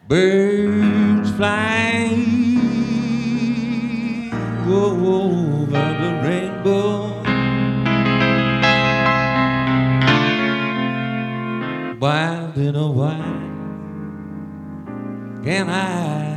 Birds flying over the rainbow. Wild in a while can I